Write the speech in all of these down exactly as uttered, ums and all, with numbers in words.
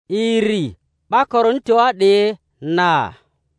iri ba Korinto ade na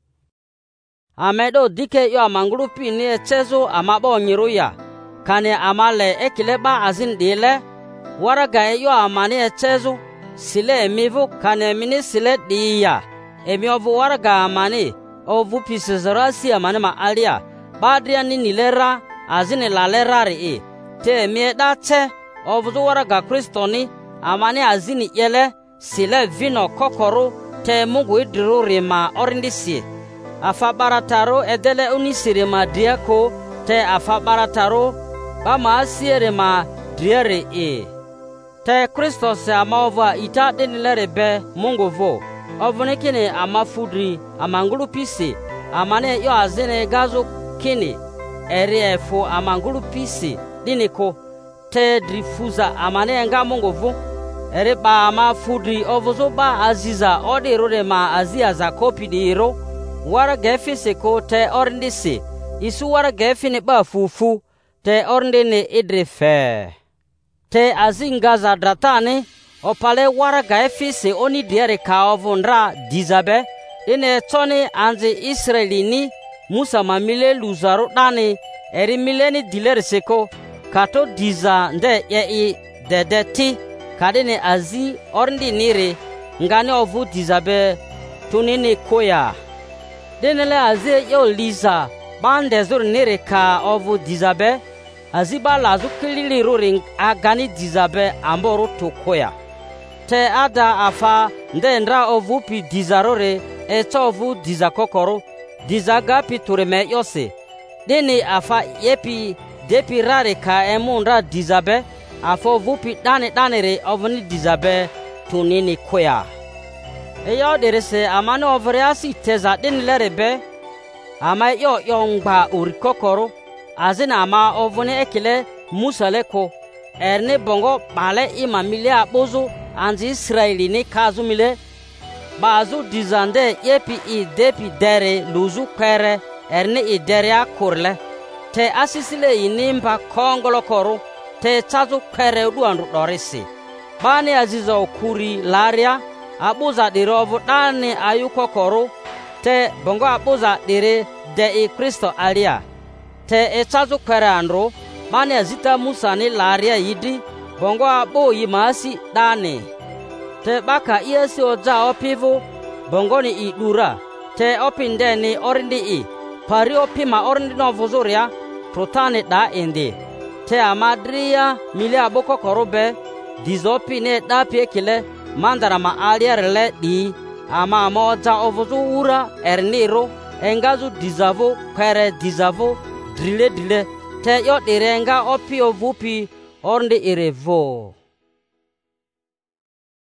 amedo dike yo amangulu pini echezo amabo nyiru ya kane amale ekile ba azin dile waraga yo amani echezo sile emivu kane mini sile diya emi ovu waraga amani ovu pisezarasi amani ma alia badria ni nilera azini lalerari e te emi dache ovu waraga kristoni amani azini yele sile vino kokoru te mungu idru rima orindisi afabarataro edele unisire ma diako te afabarataro ba ma asiere ma diere e te Christos amaova ita denilere be mungu vo ovune kine amafudri amangulu pisi amane yo azine gazo kine erefo amangulu pisi diniko te drifuza amane nga mungu vo ere ba amafudri ovozo ba aziza odirore ma azia za kopi diro wara gefise ko te orndisi isu wara gefine ba fufu te orndene idrefe te azingaza dratane opale wara gefise oni diere ka ovundra dizabe ine tone anze Israelini Musa mamile luzaro dane eri mileni diler seko kato diza nde ye i dedeti kadene azi orndi nire ngane ovu dizabe tunini koya denele aze yo liza bande zur nire ka ovu dizabe aziba lazu kilili ruring agani dizabe amboru tokoya te ada afa ndendra ovu pi dizarore eto ovu dizakokoro dizaga pi tureme yose deni afa yepi depi rare ka emundra dizabe afa ovu pi dane danere ovuni dizabe tunini koya eyo derese amane ovreasi teza denilere be ama yo yongba urikokoro azina ama ovune ekile musaleko erne bongo bale ima milia bozu anzi Israeli ni kazu mile bazu dizande yepi i depi dere luzu kwere erne i dere akurle te asisile inimba kongolo koru te chazu kwere uduandu dorisi bane aziza okuri laria abuza dirovu dane ayuko koru te bongo abuza dire de i Kristo alia te echazu kwere andro bane azita Musa ni laria yidi bongo abo yimasi dane te baka iesi oja opivu bongo ni idura te opinde ni orindi i pari opima orindi no vuzuria protane da ende te amadria mile aboko korobe dizopine da piekile mandara ma alierle di ama moja ovuzu ura erniro engazu dizavo kwere dizavo drile drile te yo direnga opi ovupi orndi irevo